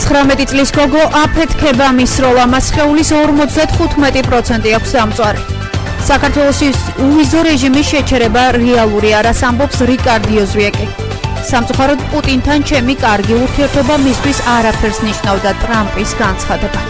19 წლის გოგო აფეთქება მის როლა მას სხეულის 55% აქვს დამწვარი. საქართველოს უვიზო რეჟიმის შეჩერება რეალური არას ამბობს რიკარდ იოზვიაკი. სამწუხაროდ პუტინთან ჩემი კარგი ურთიერთობა მისთვის არაფერს ნიშნავდა ტრამპის განცხადება.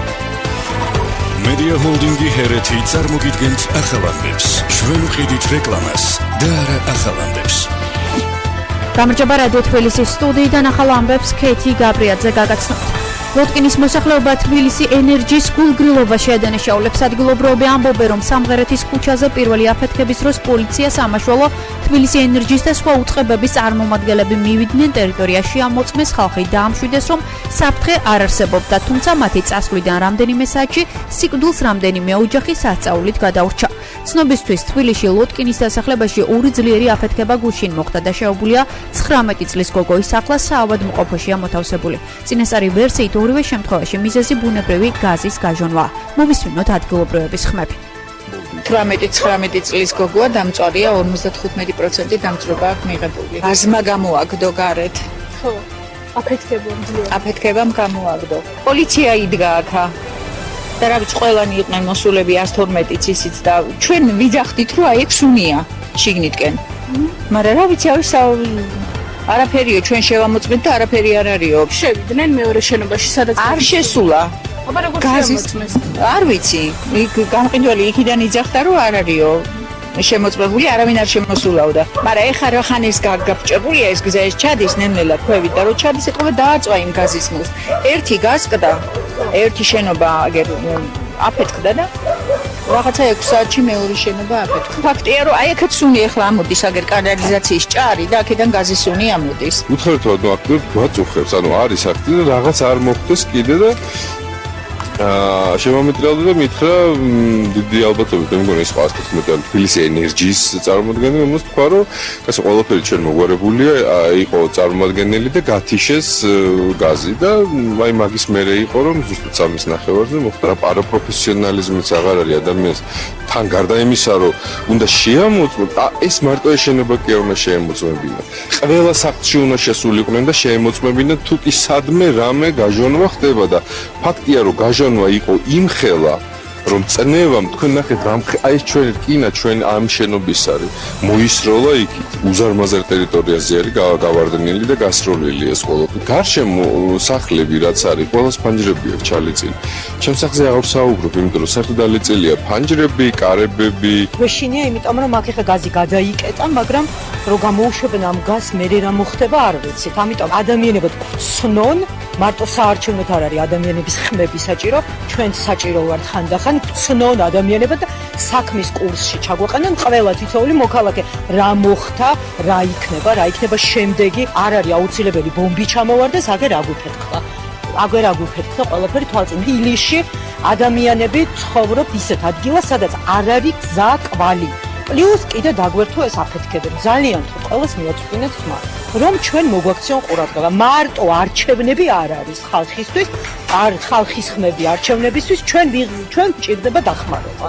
Media Holdingi ჰერეთი წარმოგიდგენთ ახალ ამბებს. ჩვენ ვყიდით რეკლამას და არა ახალ ამბებს. გამარჯობა რადიო თბილისის სტუდიიდან ახალ ამბებს ქეთი გაბრიაძე გაგაცნობთ. ლოტკინის მოსახლეობა თბილისი ენერჯის გულგრილობაში ადანაშაულებს. ადგილობრივები ამბობენ, რომ სამღერეთის ქუჩაზე პირველი აფეთქების დროს პოლიცია სამაშველო თბილისი ენერჯის და სხვა უწყებების წარმომადგენლები მივიდნენ ტერიტორიაში, ამოწმეს ხალხი დაამშვიდეს, რომ საფრთხე არ არსებობდა, თუმცა მათი წასვლიდან რამდენიმე საათში სიკვდილს რამდენიმე ოჯახი სასწაულით გადაურჩა. ცნობისთვის თბილისში ლოტკინის დასახლებაში ორი ძლიერი აფეთქება გუშინ მოხდა და შეუებულია 19 წლის გოგოის ახლა საავადმყოფოშია მოთავსებული. წინასწარი ვერსიით ორივე შემთხვევაში მიზეზი ბუნებრივი გაზის გაჟონვა. მოვისმინოთ ადგილობრივების ხმები. 19 წლის გოგოა დამწვარია 55% დამწვრობა აქვს მიღებული. აზმა გამოაგდო გარეთ. ხო, აფეთქებამ გამოაგდო. პოლიცია იდგა აქა. და რა ვიცი, ყველანი იყვნენ მოსულები 112-იც ისიც და ჩვენ ვიძახდით, რომ აი ეს უნია შიგნიტკენ. მაგრამ რა ვიცი, არაფერიო, ჩვენ შევამოწმეთ და არაფერი არ არისო. შევიდნენ მეორე შენობაში, სადაც არ შესულა. აბა როგორ შემოწმეს? არ ვიცი, იქ გამყიდველი იქიდან იძახდა, რომ არ არისო. შემოწმებული არავინ არ შემოსულაოდა. მაგრამ ეხლა რა ხან ეს გაგჭებულია ეს გზა ეს ჩადის ნელ-ნელა ქვევით და რო ჩადის ეთქობა დააწვა იმ გაზის მოს. ერთი გასკდა, ერთი შენობა აგერ აფეთქდა და რაღაცა 6 საათში მეორე შენობა აფეთქდა. ფაქტია რომ აი აქაც სუნი ეხლა ამოდის აგერ კანალიზაციის ჭარი და აქედან გაზის სუნი ამოდის. უთხრეთ რომ აქტიურად გვაწუხებს, ანუ არის აქტი და რაღაც არ მოხდეს კიდე და შემომეტრალდა და მითხრა დიდი ალბათობით მე მგონი ეს 15 თბილისი ენერჯის წარმოადგენელი მომს თქვა რომ ეს ყველაფერი ჩვენ მოგვარებულია იყო წარმოადგენელი და გათიშეს გაზი და აი მაგის მერე იყო რომ ზუსტად სამის ნახევარზე მოხდა პარაპროფესიონალიზმიც აღარ არის ადამიანს თან გარდა იმისა რომ უნდა შეამოწმოთ ეს მარტო ეშენობა კი არ უნდა შეემოწმებინა ყველა საფრთხე უნდა შესულიყვნენ და შეემოწმებინა თუ კი სადმე რამე გაჟონვა ხდება და ფაქტია რომ გაჟონვა იყო იმხელა რომ წნევამ თქვენ ნახეთ რამ აი ეს ჩვენ რკინა ჩვენ ამ შენობის არის მოისროლა იქით უზარმაზარ ტერიტორიაზე არის გავარდნილი და გასროლილი ეს ყველაფერი გარშემო სახლები რაც არის ყველას ფანჯრები აქვს ჩალიწილი ჩემ სახლზე აღარ საუბრობ იმიტომ რომ საერთოდ ალიწილია ფანჯრები კარებები გვეშინია იმიტომ რომ აქ ხა გაზი გადაიკეტა მაგრამ რო გამოუშვებენ ამ გაზს მე რა მოხდება არ ვიცით ამიტომ ადამიანებად ცნონ მარტო საარჩევნოთ არ არის ადამიანების ხმები საჭირო ჩვენ საჭირო ვართ ხანდახან ცნონ ადამიანებად და საქმის კურსში ჩაგვეყენან ყველა თითოეული მოქალაქე რა მოხდა რა იქნება შემდეგი არ არის აუცილებელი ბომბი ჩამოვარდეს აგერ აგვიფეთქდა ყველაფერი თვალწინ ილიში ადამიანები ცხოვრობთ ისეთ ადგილას სადაც არ არის გზა კვალი პლუს კიდე დაგვერთო ეს აფეთქებები ძალიან თუ ყველას მიაწვინეთ ხმა რომ ჩვენ მოგვაქციონ ყურადღება მარტო არჩევნები არ არის ხალხისთვის არ ხალხის ხმები არჩევნებისთვის ჩვენ გვჭირდება დახმარება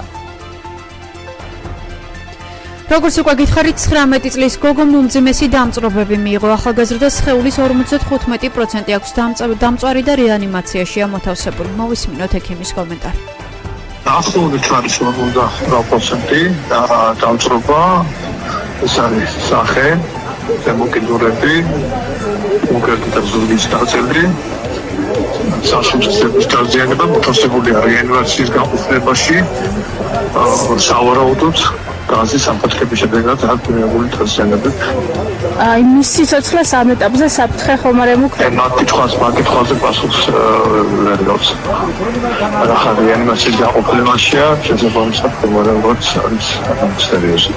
როგორც უკვე გითხარით 19 წლის გოგომ უმძიმესი დამწვრობები მიიღო ახალგაზრდა სხეულის 55% აქვს დამწვარი და რეანიმაციაშია მოთავსებული მოვისმინოთ ექიმის კომენტარი ახლობით არის 50% და დამწვრობა ეს არის სახე მოკიდურები უკეთდა ზურგის ნაწილი საშუალების დაზიანება მოთავსებულია რეანიმაციის განყოფილებაში სავარაუდოდ გაზის აფეთქების შედეგად აქტივებული დაზიანებით აი მის სიცოცხლეს ამ ეტაპზე საფრთხე ხომ არ ემუქრება მაგ კითხვაზე პასუხს ვერ გავს ახლა რეანიმაციის განყოფილებაშია შეიძლება საკმაოდ არის სერიოზული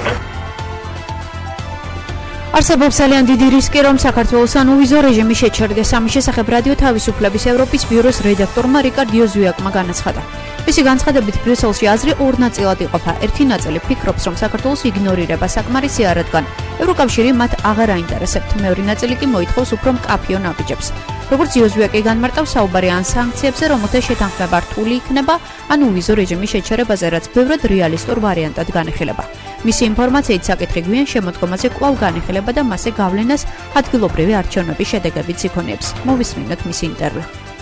არსებობს ძალიან დიდი რისკი, რომ საქართველოს უვიზო რეჟიმი შეჩერდეს. ამის შესახებ რადიო თავისუფლების ევროპის ბიუროს რედაქტორმა რიკარდ იოზვიაკმა განაცხადა. მისი განცხადებით ბრიუსელში აზრი ორ ნაწილად იყოფა. ერთი ნაწილი ფიქრობს, რომ საქართველოს იგნორირება საკმარისია, რადგან ევროკავშირი მათ აღარ აინტერესებთ. მეორე ნაწილი კი მოითხოვს უფრო მკაფიო ნაბიჯებს. როგორც იოზვიაკი განმარტავს, საუბარი ან სანქციებზე, რომელთა შეთანხმება რთული იქნება, ან უვიზო რეჟიმის შეჩერებაზე, რაც ბევრად რეალისტურ ვარიანტად განიხილება. მისი ინფორმაციით საკითხი გვიან შემოდგომაზე კვლავ განიხილება და მასზე გავლენას ადგილობრივი არჩევნების შედეგებიც იქონიებს. მოვისმინოთ მისი ინტერვიუ.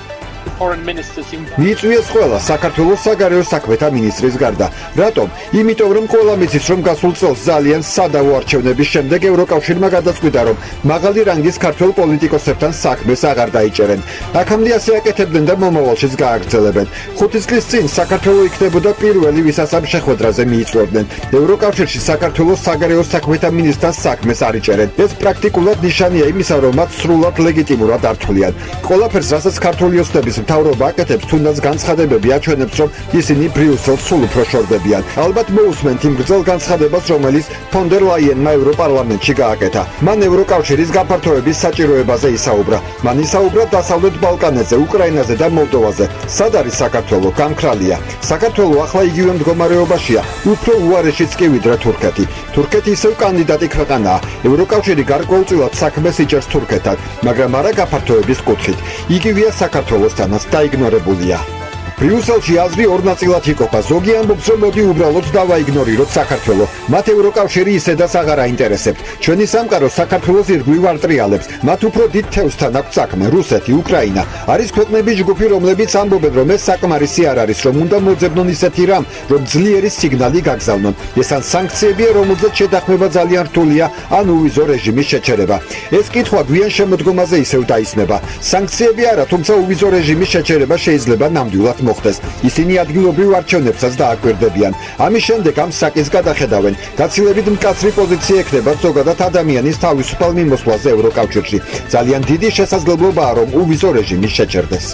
მიიწვიეს ყველა საქართველოს საგარეო საქმეთა მინისტრის გარდა. რატომ? იმიტომ რომ ყველა მიცის რომ გასულ წელს ძალიან სადავო არჩევნების შემდეგ ევროკავშირმა გადაწყვიტა რომ მაღალი რანგის ქართველ პოლიტიკოსებთან საქმეს აღარ დაიჭერენ. აქამდე ასე აკეთებდნენ და მომავალშიც გააგრძელებენ. 5 წლის წინ საქართველოს იქნებოდა პირველი ვისაც ამ შეხვედრაზე მიიწვევდნენ. ევროკავშირში საქართველოს საგარეო საქმეთა მინისტრთან საქმეს არ იჭერენ. ეს პრაქტიკულად ნიშანია იმისა, რომ მათ სრულად ლეგიტიმურად არ თვლიან. ყველაფერს, რასაც ქართული ოცნების მთავრობა აკეთებს, თუნდაც განცხადებები აჩვენებს, რომ ისინი ბრიუსელს სულ უფრო შორდებიან. ალბათ მოусმენთ იმ გრძელ განცხადებას, რომელიც ფონ დერ ლაიენმა ევროპარლამენტში გააკეთა. მან ევროკავშირის გაფართოების საჭიროებაზე ისაუბრა. მან ისაუბრა დასავლეთ ბალკანეთზე, უკრაინაზე და მოლდოვაზე. სად არის საქართველო? გამქრალია. საქართველო ახლა იგივე მდგომარეობაშია, უფრო უარეშიც კი ვიდრე თურქეთი. თურქეთი ისევ კანდიდატი ქვეყანაა. ევროკავშირი გარკვეულწილად საქმეს იჭერს თურქეთთან, მაგრამ არა გაფართოების კუთხით. იგივეა საქართველოსთანაც დაიგნორებულია. ბრიუსელში აზრი ორ ნაწილად იყოფა. ზოგი ამბობს, რომ მოდი უბრალოდ დავაიგნორიროთ საქართველო. მათ ევროკავშირი ისედაც აღარ აინტერესებთ. ჩვენი სამყარო საქართველოს ირგვლივ არ ტრიალებს. მათ უფრო დიდ თევზთან აქვს საქმე. რუსეთი, უკრაინა არის ქვეყნების ჯგუფი, რომლებიც ამბობენ, რომ ეს საკმარისი არ არის, რომ უნდა მოძებნონ ისეთი რამ, რომ ძლიერი სიგნალი გაგზავნონ. ეს ან სანქციებია, რომელზეც შეთანხმება ძალიან რთულია, ან უვიზო რეჟიმის შეჩერება. ეს კითხვა გვიან შემოდგომაზე ისევ დაისმება. სანქციები არა, თუმცა უვიზო რეჟიმის შეჩერება შეიძლება ნამდვილად მოხდეს. ისინი ადგილობრივ არჩევნებსაც დააკვირდებიან. ამის შემდეგ ამ საკის გადახედავენ. გაცილებით მკაცრი პოზიცია ექნება ზოგადად ადამიანის თავისუფალ მიმოსვლაზე ევროკავშირში. ძალიან დიდი შესაძლებლობაა, რომ უვიზო რეჟიმი შეჩერდეს.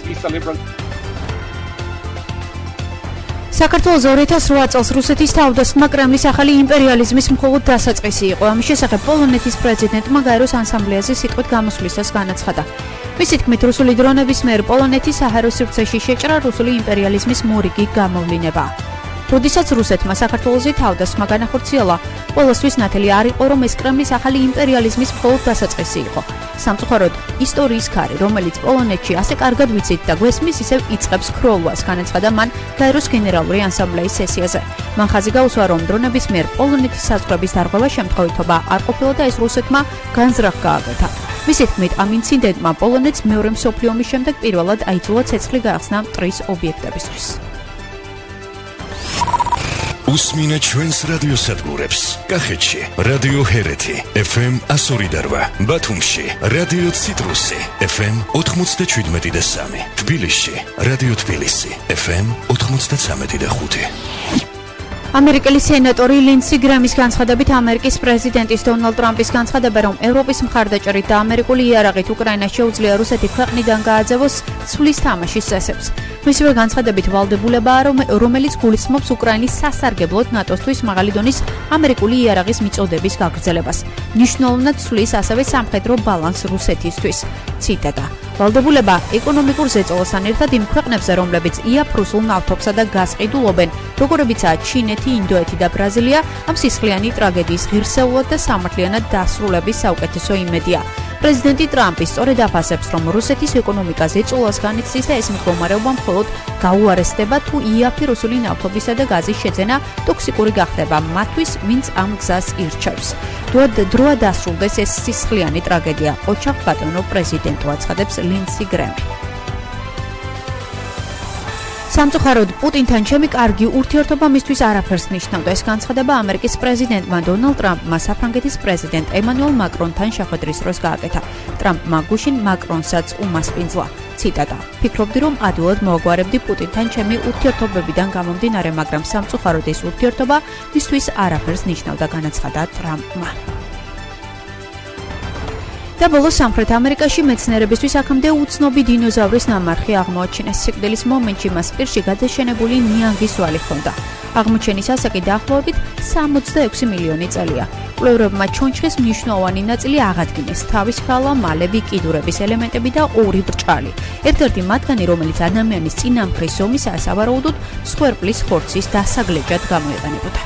საქართველოს 2008 წელს რუსეთის თავდასხმა კრემლის ახალი იმპერიალიზმის მხოლოდ დასაწყისი იყო. ამის შესახებ პოლონეთის პრეზიდენტმა გაეროს ასამბლეაზე სიტყვით გამოსვლისას განაცხადა. მისი თქმით, რუსული დრონების მიერ პოლონეთის საჰაერო სივრცეში შეჭრა რუსული იმპერიალიზმის მორიგი გამოვლინებაა. როდესაც რუსეთმა საქართველოზე თავდასხმა განახორციელა, ყველასთვის ნათელი არ იყო, რომ ეს კრემლის ახალი იმპერიალიზმის მხოლოდ დასაწყისი იყო. სამწუხაროდ, ისტორიის ქარი, რომელიც პოლონეთში ასე კარგად ვიცით და გვესმის, ისევ იწყებს ქროლვას, განაცხადა მან გაეროს გენერალური ასამბლეის სესიაზე. მან ხაზი გაუსვა, რომ დრონების მიერ პოლონეთის საზღვრების დარღვევა შემთხვევითობა არ ყოფილა და ეს რუსეთმა განზრახ გააკეთა. მისი თქმით, ამ ინციდენტმა პოლონეთს მეორე მსოფლიო ომის შემდეგ პირველად აიძულა ცეცხლი გაახსნა მტრის ობიექტებისთვის. უსმინე ჩვენს რადიოსადგურებს. კახეთში რადიო ჰერეთი FM 102.8, ბათუმში რადიო ციტრუსი FM 97.3, თბილისში რადიო თბილისი FM 93.5. ამერიკელი სენატორი ლინდსი გრემის განცხადებით ამერიკის პრეზიდენტის დონალდ ტრამპის განცხადება, რომ ევროპის მხარდაჭერით და ამერიკული იარაღით უკრაინას შეუძლია რუსეთი ქვეყნიდან გააძევოს, ცვლის თამაშის წესებს. მისივე განცხადებით ვალდებულებაა, რომელიც გულისხმობს უკრაინის სასარგებლოდ ნატოსთვის მაღალი დონის ამერიკული იარაღის მიწოდების გაგრძელებას. მნიშვნელოვნად ცვლის ასევე სამხედრო ბალანსს რუსეთისთვის. ციტატა: ვალდებულება ეკონომიკურ ზეწოლასთან ერთად იმ ქვეყნებზე, რომლებიც იაფ-რუსულ ნავთობსა და გაზს ყიდულობენ, როგორებიცაა ჩინეთი, ინდოეთი და ბრაზილია, ამ სისხლიანი ტრაგედიის ღირსეულად და სამართლიანად დასრულების საუკეთესო იმედია. პრეზიდენტი ტრამპი სწორედ აფასებს, რომ რუსეთის ეკონომიკა ზეწოლას განიცდის და ეს მდგომარეობა მხოლოდ გაუარესდება, თუ იაფი რუსული ნავთობისა და გაზის შეძენა ტოქსიკური გახდება მათთვის, ვინც ამ გზას ირჩევს. დროა დასრულდეს ეს სისხლიანი ტრაგედია, ოჩახ ბატონო პრეზიდენტო, აცხადებს ლინდსი გრემი. სამწუხაროდ, პუტინთან ჩემი კარგი ურთიერთობა მისთვის არაფერს ნიშნავდა. ეს განცხადება ამერიკის პრეზიდენტმა დონალდ ტრამპმა საფრანგეთის პრეზიდენტ ემანუელ მაკრონთან შეხვედრის დროს გააკეთა. ტრამპმა გუშინ მაკრონსაც უმასპინძლა. ციტატა: "ფიქრობდი, რომ ადვილად მოაგვარებდი პუტინთან ჩემი ურთიერთობებიდან გამომდინარე, მაგრამ სამწუხაროდ ეს ურთიერთობა მისთვის არაფერს ნიშნავდა", განაცხადა ტრამპმა. და ბოლოს სამხრეთ ამერიკაში მეცნიერებისთვის აქამდე უცნობი დინოზავრის ნამარხი აღმოაჩინეს. სიკვდილის მომენტში მას პირში გადაშენებული ნიანგის ვალი ჰქონდა. აღმოჩენის ასაკი დაახლოებით 66 მილიონი წელია. კვლევრებმა ჩონჩხის მნიშვნელოვანი ნაწილი აღადგინეს: თავის ქალა, მალები, კიდურების ელემენტები და ორი ბრჭყალი. ერთ-ერთი მათგანი, რომელიც ადამიანის წინამხრის ზომისაა, სავარაუდოდ მსხვერპლის ხორცის დასაგლეჯად გამოიყენებოდა.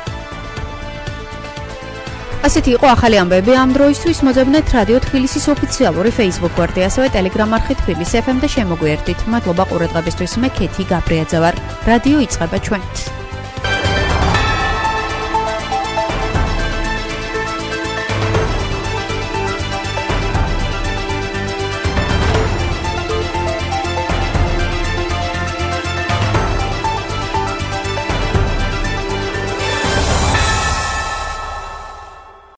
ასეთი იყო ახალი ამბები ამ დროისთვის. მოძებნეთ რადიო თბილისის ოფიციალური Facebook გვერდი, ასევე Telegram არხი თბილისი FM და შემოგვიერთდით. მადლობა ყურადღებისთვის. მე ქეთი გაბრიაძე ვარ. რადიო იწყება ჩვენით.